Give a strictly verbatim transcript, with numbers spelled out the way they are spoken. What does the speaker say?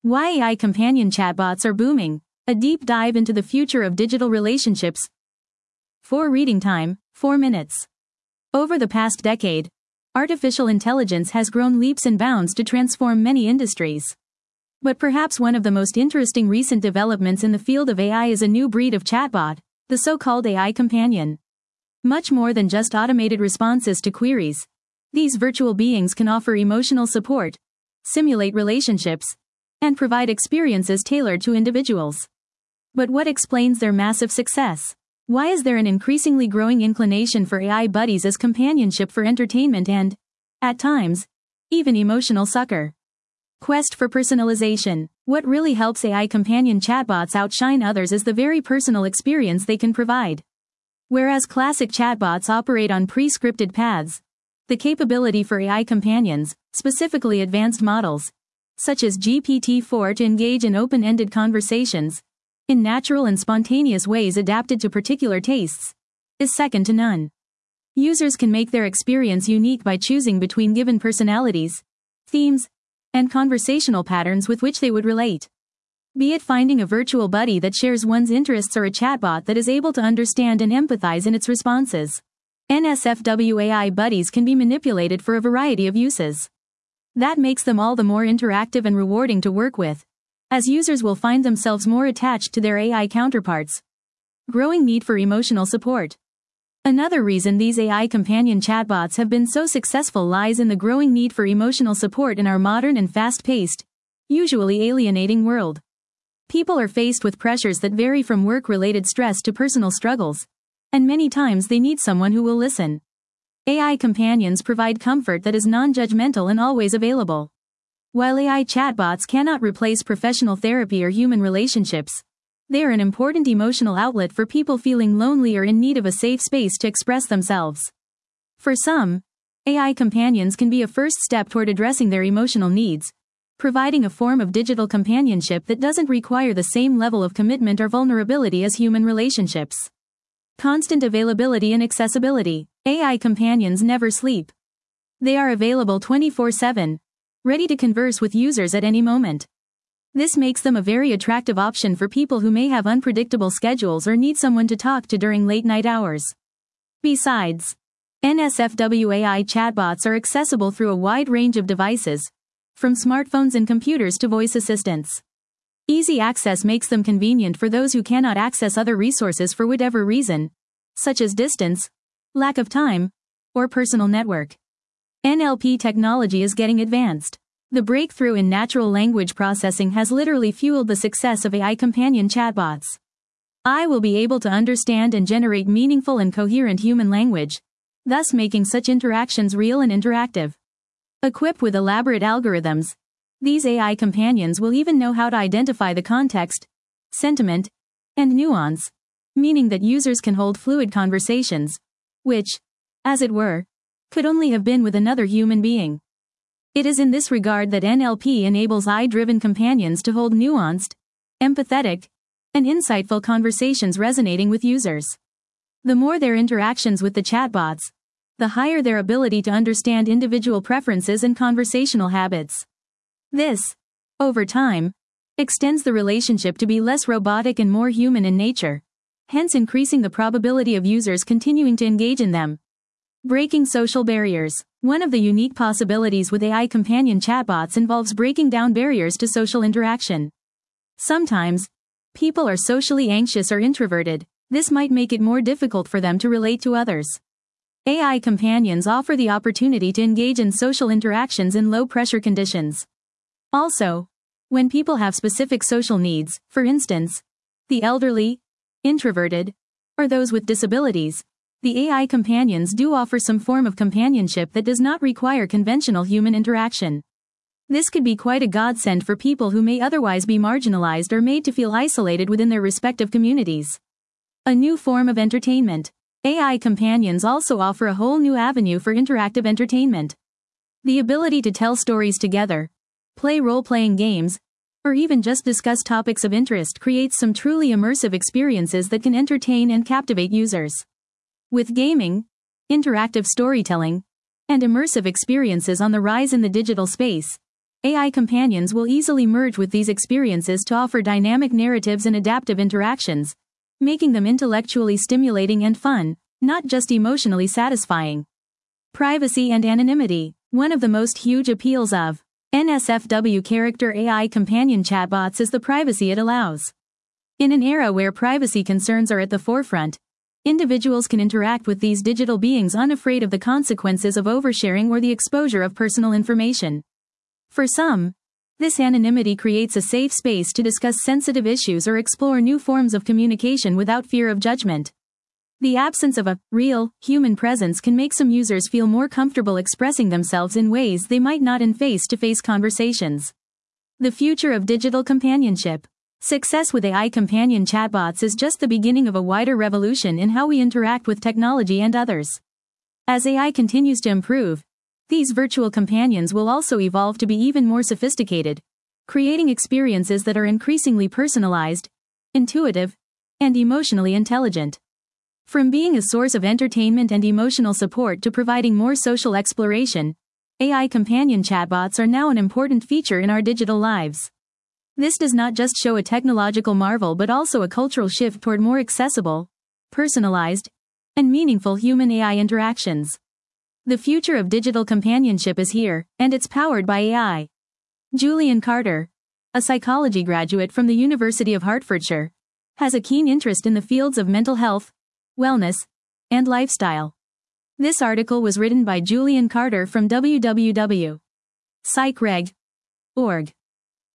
Why A I companion chatbots are booming. A deep dive into the future of digital relationships. For reading time, four minutes. Over the past decade, artificial intelligence has grown leaps and bounds to transform many industries. But perhaps one of the most interesting recent developments in the field of A I is a new breed of chatbot, the so-called A I companion. Much more than just automated responses to queries, these virtual beings can offer emotional support, simulate relationships, and provide experiences tailored to individuals. But what explains their massive success? Why is there an increasingly growing inclination for A I buddies as companionship for entertainment and, at times, even emotional succor? Quest for personalization. What really helps A I companion chatbots outshine others is the very personal experience they can provide. Whereas classic chatbots operate on pre-scripted paths, the capability for A I companions, specifically advanced models, such as G P T four, to engage in open-ended conversations, in natural and spontaneous ways adapted to particular tastes, is second to none. Users can make their experience unique by choosing between given personalities, themes, and conversational patterns with which they would relate. Be it finding a virtual buddy that shares one's interests or a chatbot that is able to understand and empathize in its responses. N S F W A I buddies can be manipulated for a variety of uses. That makes them all the more interactive and rewarding to work with, as users will find themselves more attached to their A I counterparts. Growing need for emotional support. Another reason these A I companion chatbots have been so successful lies in the growing need for emotional support in our modern and fast-paced, usually alienating world. People are faced with pressures that vary from work-related stress to personal struggles, and many times they need someone who will listen. A I companions provide comfort that is non-judgmental and always available. While A I chatbots cannot replace professional therapy or human relationships, they are an important emotional outlet for people feeling lonely or in need of a safe space to express themselves. For some, A I companions can be a first step toward addressing their emotional needs, providing a form of digital companionship that doesn't require the same level of commitment or vulnerability as human relationships. Constant availability and accessibility. A I companions never sleep. They are available twenty-four seven, ready to converse with users at any moment. This makes them a very attractive option for people who may have unpredictable schedules or need someone to talk to during late-night hours. Besides, N S F W A I chatbots are accessible through a wide range of devices, from smartphones and computers to voice assistants. Easy access makes them convenient for those who cannot access other resources for whatever reason, such as distance, lack of time, or personal network. N L P technology is getting advanced. The breakthrough in natural language processing has literally fueled the success of A I companion chatbots. A I will be able to understand and generate meaningful and coherent human language, thus making such interactions real and interactive. Equipped with elaborate algorithms, these A I companions will even know how to identify the context, sentiment, and nuance, meaning that users can hold fluid conversations, which, as it were, could only have been with another human being. It is in this regard that N L P enables A I-driven companions to hold nuanced, empathetic, and insightful conversations resonating with users. The more their interactions with the chatbots, the higher their ability to understand individual preferences and conversational habits. This, over time, extends the relationship to be less robotic and more human in nature, hence increasing the probability of users continuing to engage in them. Breaking social barriers. One of the unique possibilities with A I companion chatbots involves breaking down barriers to social interaction. Sometimes, people are socially anxious or introverted. This might make it more difficult for them to relate to others. A I companions offer the opportunity to engage in social interactions in low-pressure conditions. Also, when people have specific social needs, for instance, the elderly, introverted, or those with disabilities, the A I companions do offer some form of companionship that does not require conventional human interaction. This could be quite a godsend for people who may otherwise be marginalized or made to feel isolated within their respective communities. A new form of entertainment. A I companions also offer a whole new avenue for interactive entertainment. The ability to tell stories together, play role-playing games, or even just discuss topics of interest creates some truly immersive experiences that can entertain and captivate users. With gaming, interactive storytelling, and immersive experiences on the rise in the digital space, A I companions will easily merge with these experiences to offer dynamic narratives and adaptive interactions, making them intellectually stimulating and fun, not just emotionally satisfying. Privacy and anonymity. One of the most huge appeals of N S F W character A I companion chatbots is the privacy it allows. In an era where privacy concerns are at the forefront, individuals can interact with these digital beings unafraid of the consequences of oversharing or the exposure of personal information. For some, this anonymity creates a safe space to discuss sensitive issues or explore new forms of communication without fear of judgment. The absence of a real, human presence can make some users feel more comfortable expressing themselves in ways they might not in face-to-face conversations. The future of digital companionship. Success with A I companion chatbots is just the beginning of a wider revolution in how we interact with technology and others. As A I continues to improve, these virtual companions will also evolve to be even more sophisticated, creating experiences that are increasingly personalized, intuitive, and emotionally intelligent. From being a source of entertainment and emotional support to providing more social exploration, A I companion chatbots are now an important feature in our digital lives. This does not just show a technological marvel but also a cultural shift toward more accessible, personalized, and meaningful human A I interactions. The future of digital companionship is here, and it's powered by A I. Julian Carter, a psychology graduate from the University of Hertfordshire, has a keen interest in the fields of mental health, wellness, and lifestyle. This article was written by Julian Carter from w w w dot psychreg dot org.